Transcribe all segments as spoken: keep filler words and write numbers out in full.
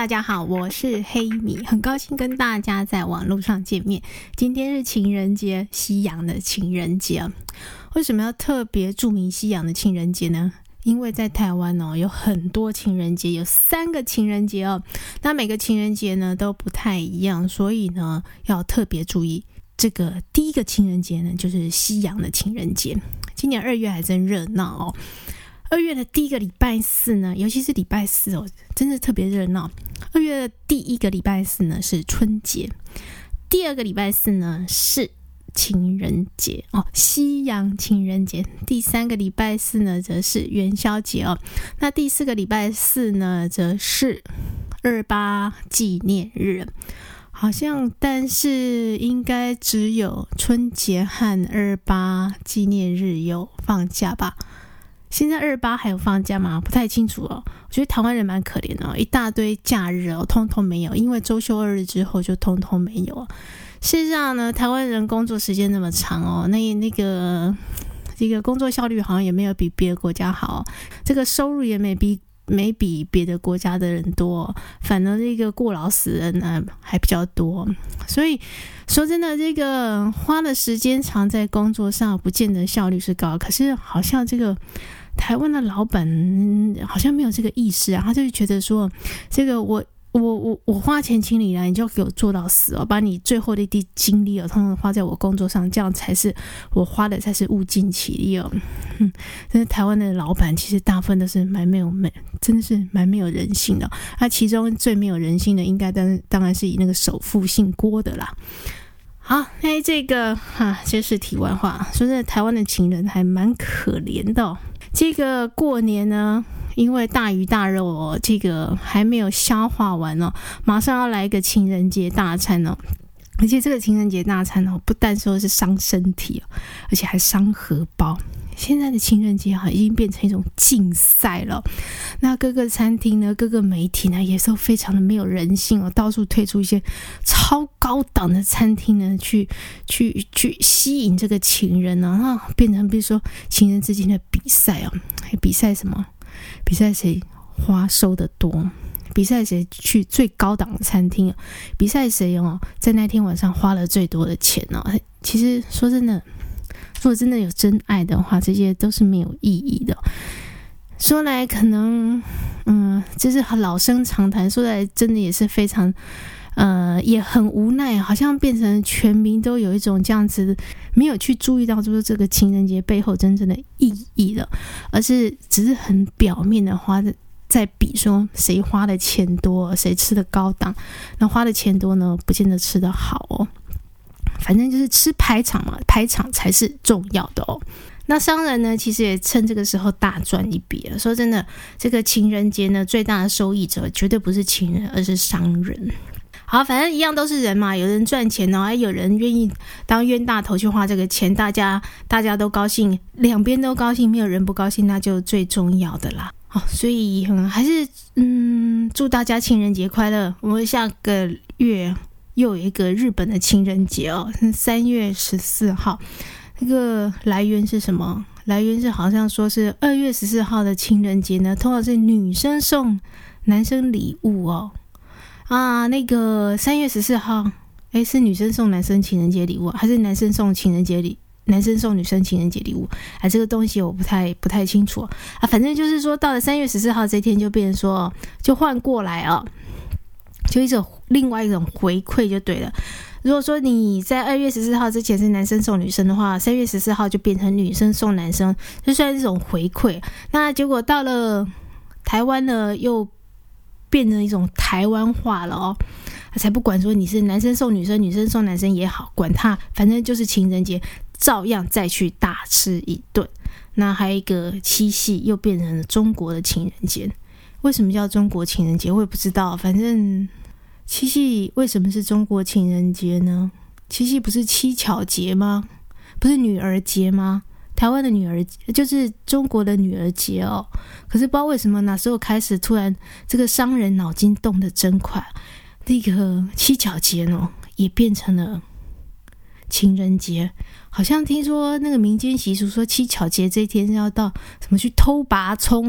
大家好，我是黑米，很高兴跟大家在网络上见面。今天是情人节，西洋的情人节。为什么要特别注明西洋的情人节呢？因为在台湾哦，有很多情人节，有三个情人节哦。那每个情人节呢都不太一样，所以呢要特别注意。这个第一个情人节呢，就是西洋的情人节。今年二月还真热闹哦。二月的第一个礼拜四呢，尤其是礼拜四哦，真的特别热闹。二月的第一个礼拜四呢是春节，第二个礼拜四呢是情人节哦，西洋情人节。第三个礼拜四呢则是元宵节哦。那第四个礼拜四呢则是二八纪念日。好像但是应该只有春节和二八纪念日有放假吧。现在二八还有放假吗？不太清楚哦。我觉得台湾人蛮可怜的哦，一大堆假日哦，通通没有，因为周休二日之后就通通没有。事实上呢，台湾人工作时间那么长哦，那那个这个工作效率好像也没有比别的国家好，这个收入也没比没比别的国家的人多，反而这个过劳死人呢还比较多。所以说真的，这个花的时间长在工作上，不见得效率是高，可是好像这个台湾的老板、嗯、好像没有这个意识啊，他就觉得说，这个我我我我花钱请你来，你就给我做到死哦，把你最后的一滴精力哦，通通花在我工作上，这样才是我花的，才是物尽其力哦。嗯，但是台湾的老板其实大部分都是蛮没有没，真的是蛮没有人性的、哦。那、啊、其中最没有人性的，应该当当然是以那个首富姓郭的啦。好，那这个哈，这是题外话。说真的，台湾的情人还蛮可怜的哦。这个过年呢，因为大鱼大肉哦，这个还没有消化完哦，马上要来一个情人节大餐哦。而且这个情人节大餐哦，不但说是伤身体哦，而且还伤荷包。现在的情人节啊，已经变成一种竞赛了。那各个餐厅呢，各个媒体呢，也是非常的没有人性哦，到处推出一些超高档的餐厅呢，去去去吸引这个情人呢、啊，变成比如说情人之间的比赛哦，比赛什么？比赛谁花收得多？比赛谁去最高档的餐厅？比赛谁哦，在那天晚上花了最多的钱哦？其实说真的。如果真的有真爱的话，这些都是没有意义的。说来可能，嗯，这是老生常谈。说来真的也是非常，呃，也很无奈，好像变成全民都有一种这样子，没有去注意到就是这个情人节背后真正的意义了，而是只是很表面的花的。在比说谁花的钱多，谁吃的高档，那花的钱多呢，不见得吃得好哦。反正就是吃排场嘛，排场才是重要的哦。那商人呢，其实也趁这个时候大赚一笔了。说真的，这个情人节呢，最大的受益者绝对不是情人，而是商人。好，反正一样都是人嘛，有人赚钱哦，还有人愿意当冤大头去花这个钱，大家大家都高兴，两边都高兴，没有人不高兴，那就最重要的啦。好，所以、嗯、还是嗯，祝大家情人节快乐。我们下个月又有一个日本的情人节哦，三月十四号。那个来源是什么？来源是好像说是二月十四号的情人节呢，通常是女生送男生礼物哦。啊，那个三月十四号，诶，是女生送男生情人节礼物，还是男生送情人节礼？男生送女生情人节礼物？啊，这个东西我不太不太清楚啊。反正就是说，到了三月十四号这天，就变成说，就换过来哦。就一种另外一种回馈就对了。如果说你在二月十四号之前是男生送女生的话，三月十四号就变成女生送男生，就算是一种回馈。那结果到了台湾呢，又变成一种台湾化了哦。才不管说你是男生送女生，女生送男生也好，管他，反正就是情人节，照样再去大吃一顿。那还有一个七夕，又变成了中国的情人节。为什么叫中国情人节？我也不知道。反正七夕为什么是中国情人节呢？七夕不是七巧节吗？不是女儿节吗？台湾的女儿就是中国的女儿节哦。可是不知道为什么哪时候开始，突然这个商人脑筋动得真快，那个七巧节呢也变成了情人节。好像听说那个民间习俗说七巧节这一天是要到什么去偷拔葱哦。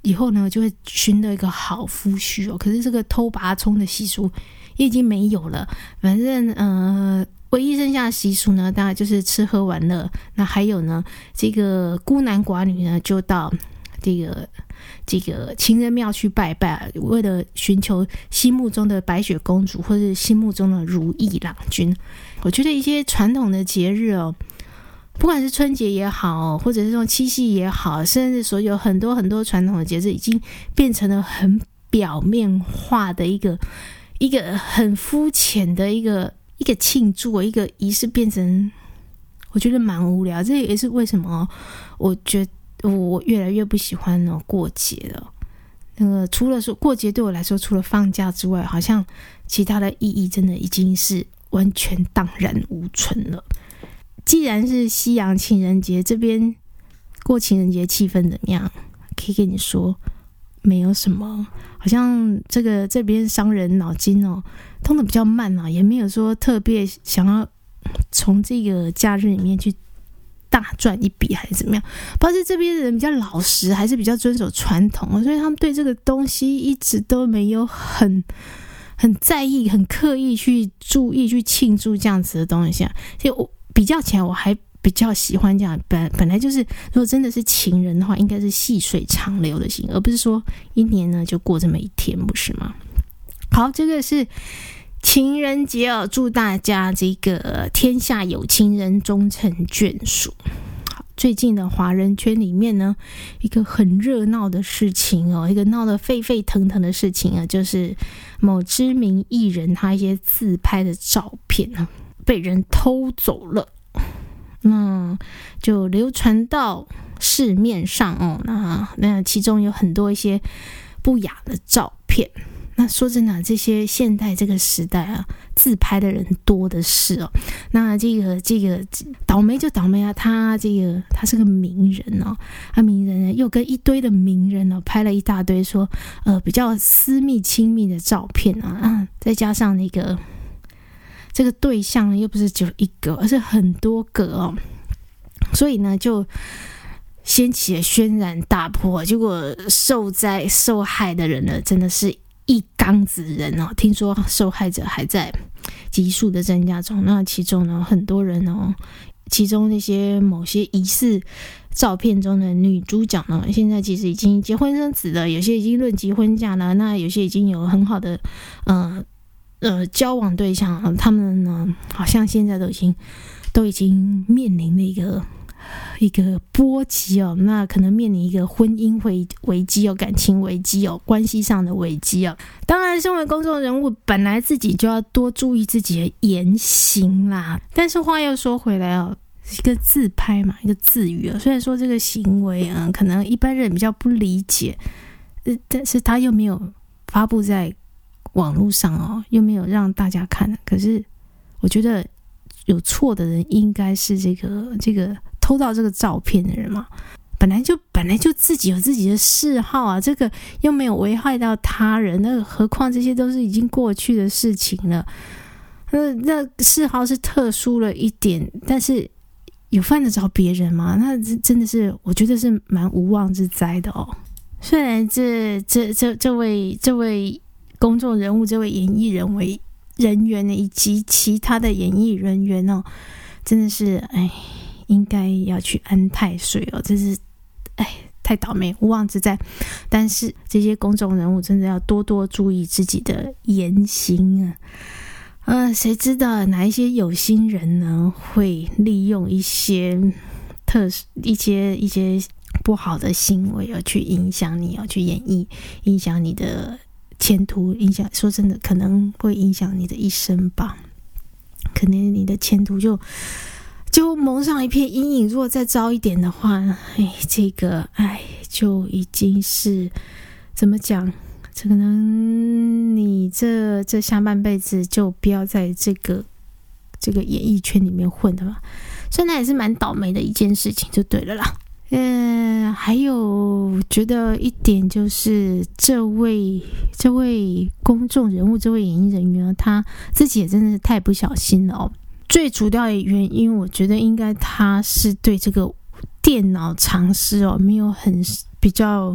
以后呢就会寻得一个好夫婿哦。可是这个偷拔葱的习俗也已经没有了，反正呃唯一剩下的习俗呢，当然就是吃喝玩乐。那还有呢，这个孤男寡女呢，就到这个这个情人庙去拜拜，为了寻求心目中的白雪公主，或是心目中的如意郎君。我觉得一些传统的节日哦，不管是春节也好，或者是这种七夕也好，甚至所有很多很多传统的节日，已经变成了很表面化的一个一个很肤浅的一个一个庆祝，一个仪式，变成我觉得蛮无聊。这也是为什么我觉得我越来越不喜欢哦过节了。那个除了说过节对我来说，除了放假之外，好像其他的意义真的已经是完全荡然无存了。既然是西洋情人节，这边过情人节气氛怎么样？可以跟你说没有什么，好像这个这边商人脑筋哦通的比较慢啊，也没有说特别想要从这个假日里面去大赚一笔还是怎么样。不知道是这边的人比较老实，还是比较遵守传统，所以他们对这个东西一直都没有很很在意，很刻意去注意去庆祝这样子的东西啊。所以我比较起来，我还比较喜欢这样，本本来就是如果真的是情人的话，应该是细水长流的情，而不是说一年呢就过这么一天，不是吗？好，这个是情人节哦，祝大家这个天下有情人终成眷属。好，最近的华人圈里面呢，一个很热闹的事情哦，一个闹得沸沸腾腾的事情啊，就是某知名艺人他一些自拍的照片啊被人偷走了，那就流传到市面上哦。那那其中有很多一些不雅的照片。那说真的，这些现代这个时代啊，自拍的人多的是哦。那这个这个倒霉就倒霉啊，他这个他是个名人哦，他名人呢又跟一堆的名人哦拍了一大堆说呃比较私密亲密的照片啊，啊再加上那个这个对象又不是只有一个，而是很多个哦，所以呢就掀起了轩然大波。结果受灾受害的人呢，真的是一缸子人哦，听说受害者还在急速的增加中。那其中呢，很多人哦，其中那些某些疑似照片中的女主角呢，现在其实已经结婚生子了，有些已经论及婚嫁了，那有些已经有很好的呃呃交往对象，他们呢好像现在都已经都已经面临了一个一个波及哦，那可能面临一个婚姻危危机哦，感情危机哦，关系上的危机哦。当然，身为公众人物，本来自己就要多注意自己的言行啦。但是话又说回来哦，一个自拍嘛，一个自娱哦。虽然说这个行为啊，可能一般人比较不理解，呃，但是他又没有发布在网络上哦，又没有让大家看。可是我觉得有错的人应该是这个这个偷到这个照片的人嘛，本来就本来就自己有自己的嗜好啊，这个又没有危害到他人，那何况这些都是已经过去的事情了。那那嗜好是特殊了一点，但是有犯得着别人吗？那真的是我觉得是蛮无妄之灾的哦。虽然这这这这位这位公众人物，这位演艺人为人员以及其他的演艺人员哦，真的是哎。应该要去安太岁哦，这是哎太倒霉无妄之灾。但是这些公众人物真的要多多注意自己的言行啊！呃，谁知道哪一些有心人呢，会利用一些特一些一些不好的行为而去影响你，要去演绎，影响你的前途，影响说真的可能会影响你的一生吧，可能你的前途就。就蒙上一片阴影，如果再糟一点的话，哎，这个哎就已经是怎么讲？可能你这这下半辈子就不要在这个这个演艺圈里面混的吧。虽然也是蛮倒霉的一件事情，就对了啦。嗯，还有觉得一点就是这位这位公众人物，这位演艺人员，他自己也真的是太不小心了哦。最主要的原因，我觉得应该他是对这个电脑常识哦没有很比较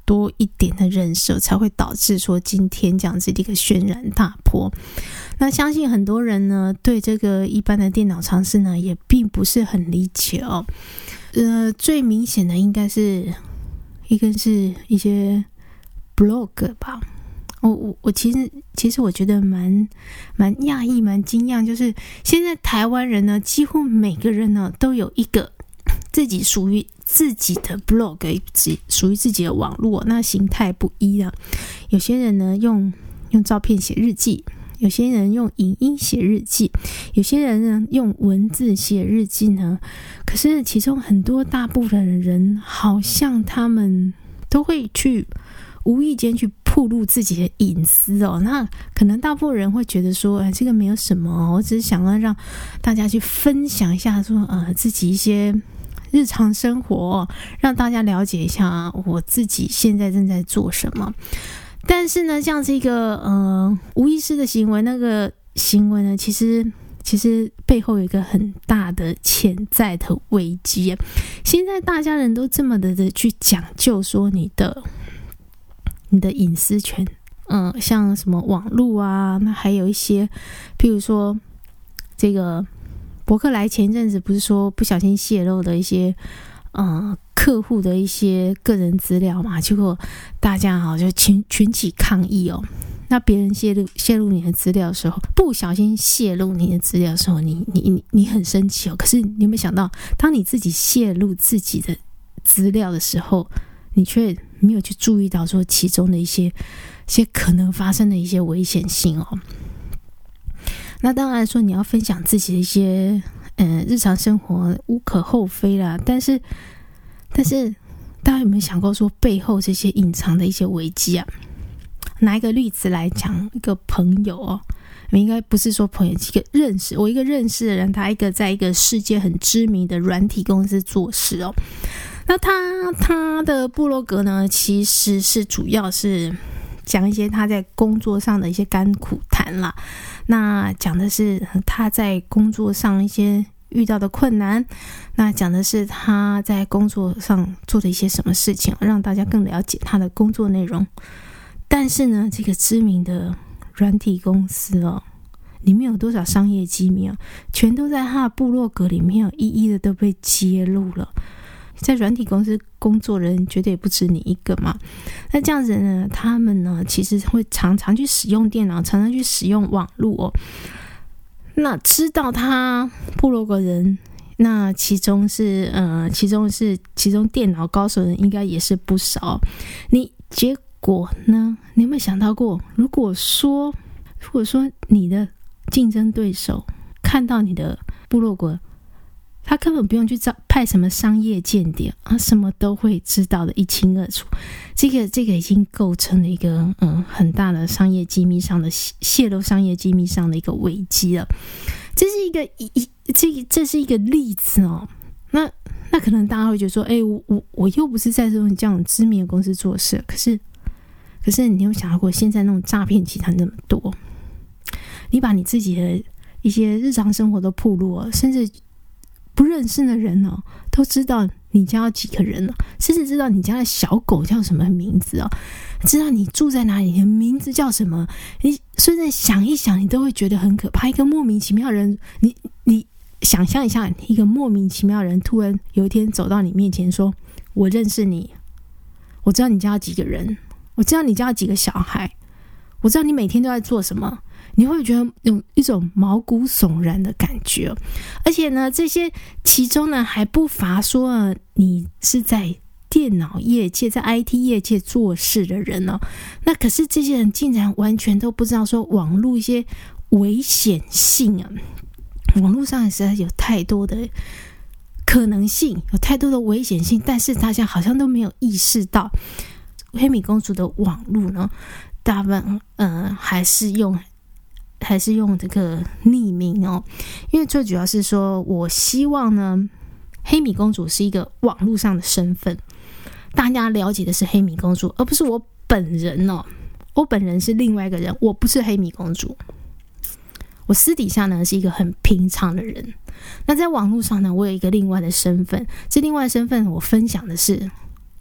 多一点的人设，才会导致说今天这样子的一个轩然大波。那相信很多人呢对这个一般的电脑常识呢也并不是很理解哦。呃，最明显的应该是一个是一些 blog 吧。我我我其实其实我觉得蛮蛮讶异蛮惊讶，就是现在台湾人呢几乎每个人呢都有一个自己属于自己的 blog， 属于自己的网络，那形态不一啊。有些人呢用用照片写日记，有些人用影音写日记，有些人呢用文字写日记呢。可是其中很多大部分的人好像他们都会去无意间去暴露自己的隐私哦，那可能大部分人会觉得说，哎，这个没有什么哦，我只是想要让大家去分享一下说，呃，自己一些日常生活哦，让大家了解一下我自己现在正在做什么。但是呢，这样子一个呃无意识的行为，那个行为呢，其实其实背后有一个很大的潜在的危机。现在大家人都这么的的去讲究说你的。你的隐私权，嗯，像什么网络啊，那还有一些，譬如说这个伯克莱前阵子不是说不小心泄露的一些，呃，客户的一些个人资料嘛，结果大家好就群群起抗议哦。那别人泄露泄露你的资料的时候，不小心泄露你的资料的时候，你你你你很生气哦。可是你有没有想到，当你自己泄露自己的资料的时候，你却没有去注意到说其中的一些一些可能发生的一些危险性哦。那当然说你要分享自己的一些呃日常生活无可厚非啦，但是但是大家有没有想过说背后这些隐藏的一些危机啊？拿一个例子来讲，一个朋友哦，应该不是说朋友，一个认识我一个认识的人，他一个在一个世界很知名的软体公司做事哦。那他他的部落格呢，其实是主要是讲一些他在工作上的一些甘苦谈啦。那讲的是他在工作上一些遇到的困难，那讲的是他在工作上做的一些什么事情，让大家更了解他的工作内容。但是呢，这个知名的软体公司哦，里面有多少商业机密啊，全都在他的部落格里面一一的都被揭露了。在软体公司工作的人绝对也不止你一个嘛。那这样子呢，他们呢其实会常常去使用电脑，常常去使用网络哦。那知道他部落格人，那其中是呃，其中是其中电脑高手人应该也是不少。你结果呢？你有没有想到过，如果说如果说你的竞争对手看到你的部落格，他根本不用去派什么商业间谍啊，什么都会知道的一清二楚。这个这个已经构成了一个嗯很大的商业机密上的泄露商业机密上的一个危机了。这是一个一这这是一个例子哦。那那可能大家会觉得说，哎、欸，我我我又不是在这种这样知名的公司做事，可是可是你有想到过，现在那种诈骗集团那么多，你把你自己的一些日常生活都暴露了，甚至不认识的人哦，都知道你家有几个人了，甚至知道你家的小狗叫什么名字哦，知道你住在哪里，你的名字叫什么，你甚至想一想，你都会觉得很可怕。一个莫名其妙的人，你你想象一下，一个莫名其妙的人突然有一天走到你面前说：“我认识你，我知道你家有几个人，我知道你家有几个小孩，我知道你每天都在做什么。”你会觉得有一种毛骨悚然的感觉，而且呢，这些其中呢还不乏说、啊、你是在电脑业界、在 I T 业界做事的人哦。那可是这些人竟然完全都不知道说网络一些危险性啊，网络上实在有太多的可能性，有太多的危险性，但是大家好像都没有意识到，黑米公主的网络呢，大部分呃还是用。还是用这个匿名哦，因为最主要是说，我希望呢，黑米公主是一个网络上的身份，大家了解的是黑米公主，而不是我本人哦。我本人是另外一个人，我不是黑米公主。我私底下呢是一个很平常的人，那在网络上呢，我有一个另外的身份，这另外的身份我分享的是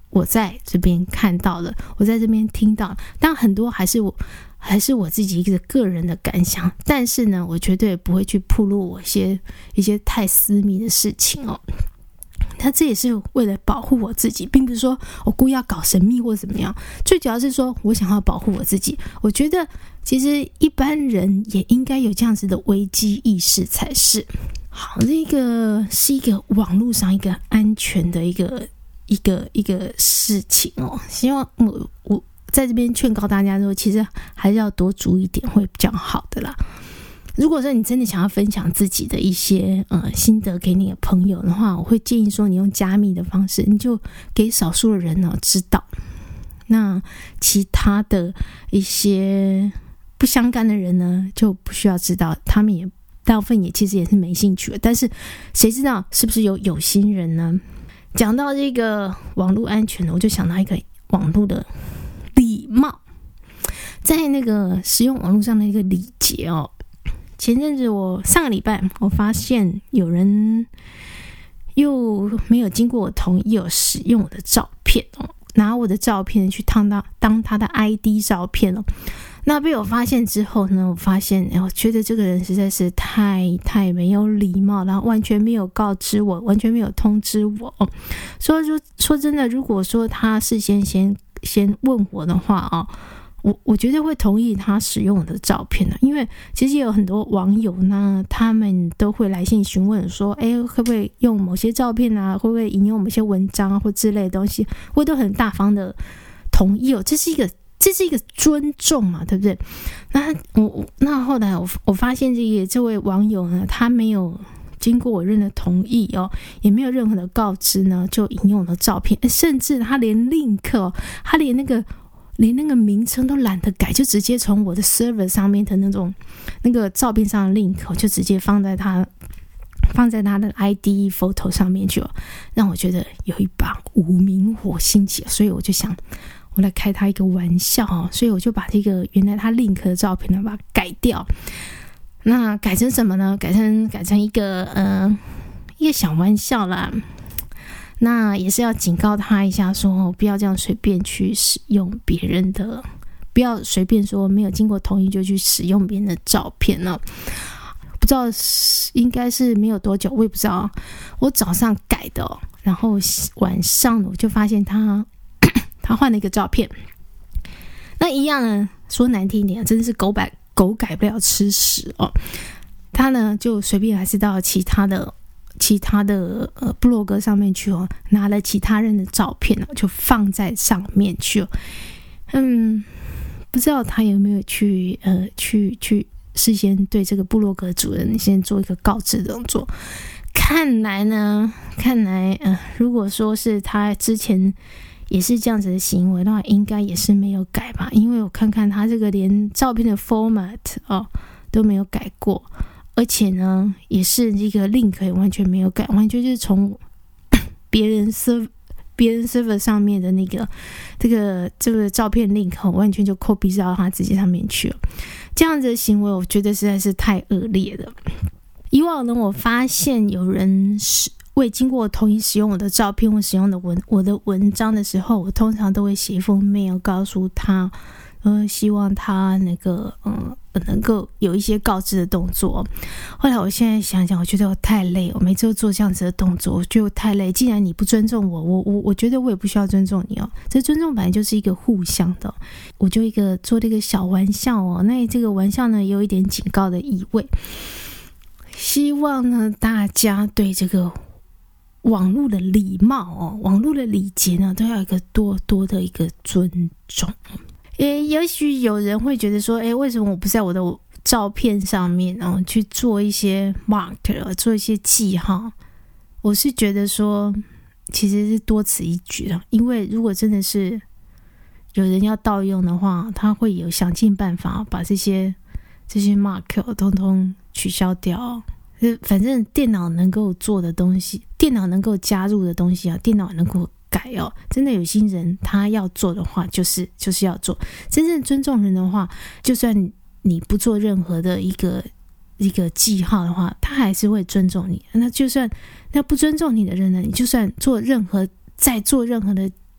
我在这边看到了，我在这边听到，但很多还是我还是我自己一个个人的感想，但是呢，我绝对不会去暴露我一些一些太私密的事情哦。他这也是为了保护我自己，并不是说我故意要搞神秘或怎么样，最主要是说我想要保护我自己。我觉得其实一般人也应该有这样子的危机意识才是。好，这个是一个网络上一个安全的一个一个一个事情哦。希望我我在这边劝告大家说，其实还是要多注意一点会比较好的啦。如果说你真的想要分享自己的一些呃心得给你的朋友的话，我会建议说你用加密的方式，你就给少数的人呢知道，那其他的一些不相干的人呢就不需要知道，他们也大部分也其实也是没兴趣的。但是谁知道是不是有有心人呢？讲到这个网络安全，我就想到一个网络的礼貌，在那个使用网络上的一个礼节哦。前阵子我上个礼拜我发现有人又没有经过我同意有使用我的照片哦，拿我的照片去当他当他的 I D 照片哦。那被我发现之后呢，我发现我觉得这个人实在是太太没有礼貌，然后完全没有告知我，完全没有通知我哦。所以说说真的，如果说他事先先先问我的话哦，我我绝对会同意他使用我的照片的，因为其实有很多网友呢，他们都会来信询问说，哎，会不会用某些照片啊，会不会引用某些文章啊，或之类的东西，我都很大方的同意哦，这是一个这是一个尊重嘛，对不对？那我那后来我我发现这个这位网友呢，他没有经过我任何同意哦，也没有任何的告知呢，就引用了照片，甚至他连 link 哦，他连那个。连那个名称都懒得改，就直接从我的 server 上面的那种那个照片上的 link 就直接放在他放在他的 I D photo 上面去了，让我觉得有一把无名火兴起，所以我就想我来开他一个玩笑哦，所以我就把这个原来他 link 的照片呢把它改掉。那改成什么呢？改成改成一个呃一个小玩笑啦。那也是要警告他一下说，说不要这样随便去使用别人的，不要随便说没有经过同意就去使用别人的照片了。不知道应该是没有多久，我也不知道，我早上改的哦，然后晚上我就发现他他换了一个照片。那一样呢，说难听一点，真的是狗改狗改不了吃屎哦。他呢就随便还是到其他的。其他的呃部落格上面去哦，拿了其他人的照片哦，就放在上面去哦。嗯，不知道他有没有去呃去去事先对这个部落格主人先做一个告知的动作。看来呢，看来呃，如果说是他之前也是这样子的行为的话，应该也是没有改吧？因为我看看他这个连照片的 format 哦都没有改过。而且呢，也是这个 link 也完全没有改，完全就是从别人 server 别人 server 上面的那个这个这个照片 link 完全就 copy 到他自己上面去了。这样子的行为，我觉得实在是太恶劣了。以往呢，我发现有人是未经过我同意使用我的照片或使用的文我的文章的时候，我通常都会写一封 mail 告诉他。呃，希望他那个嗯能够有一些告知的动作。后来我现在想想，我觉得我太累，我每次都做这样子的动作，我觉得我太累。既然你不尊重我，我我我觉得我也不需要尊重你哦。这尊重本来就是一个互相的，我就一个做了一个小玩笑哦。那这个玩笑呢，有一点警告的意味。希望呢，大家对这个网络的礼貌哦，网络的礼节呢，都要有一个多多的一个尊重。也也许有人会觉得说，诶，为什么我不在我的照片上面哦去做一些 mark 做一些记号？我是觉得说其实是多此一举的，因为如果真的是有人要盗用的话，他会有想尽办法把这些这些 mark 通通取消掉。反正电脑能够做的东西，电脑能够加入的东西啊，电脑能够改哦，真的有心人他要做的话就是就是要做。真正尊重人的话，就算你不做任何的一个一个记号的话，他还是会尊重你。那就算那不尊重你的人呢，你就算做任何再做任何的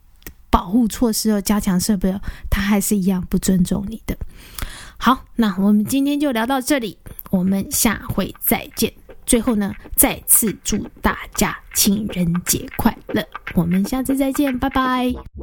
保护措施哦，加强设备哦，他还是一样不尊重你的。好，那我们今天就聊到这里，我们下回再见。最后呢，再次祝大家情人节快乐，我们下次再见，拜拜。